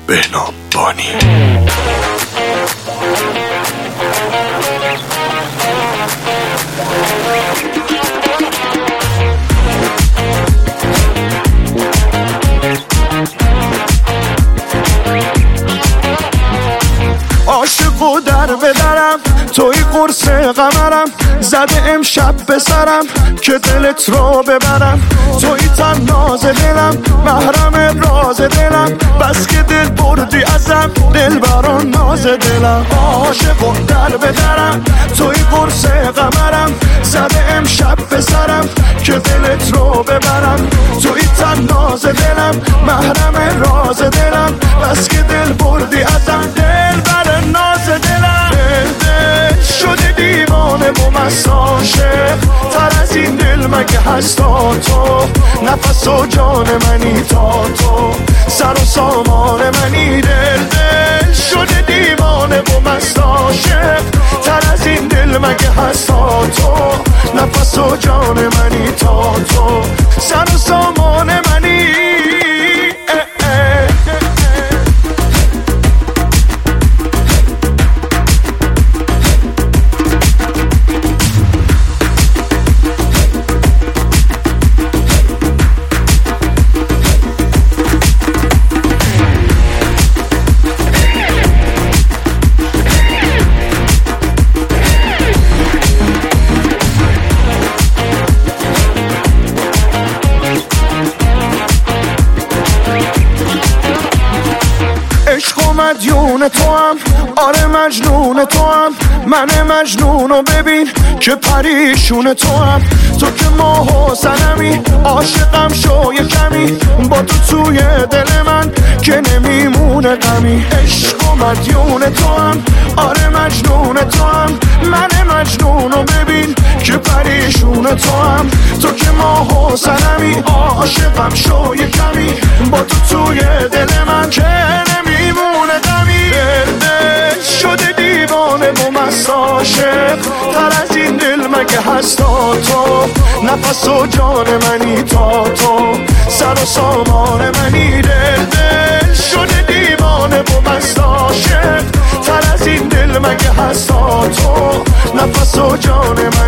بهنام بانی. عاشقو در بدرم توی قرص قمرم زده امشب به سرم که دلت رو ببرم توی تناز دلم محرم راز دلم بس که دل بردی ازم دل بران ناز دلم عاشقو در بدرم توی قرص قمرم زده امشب به سرم که دلت رو ببرم توی تناز دلم محرم راز دلم بس که دل بردی ازم دل بران ناز دلم دل شده دیوانه و مست عاشق تر از این دل مگه هستا تو نفس و جان منی تا تو سر و سامان منی دل شده دیوانه و مست عاشق تر از این دل مگه هستا تو نفس و جان منی تا تو سر و سامان منی مدیون تو هم آره مجنون تو هم من مجنونو ببین که پریشون تو هم تو که ماه و سنمی عاشقم شو یه کمی با تو توی دل من که نمیمونه غمی عشق و مدیون تو هم آره مجنون تو هم من مجنونو ببین که پریشون تو هم تو که ماه و سنمی عاشقم شو یه کمی با تو توی دل من که نمیمونه غمی شده دیوانه و مست عاشق تر از این دل مگه هستا تو نفس و جان منی تا تو سر و سامان منی دل شده دیوانه و مست عاشق تر از این دل مگه هستا تو نفس و جان منی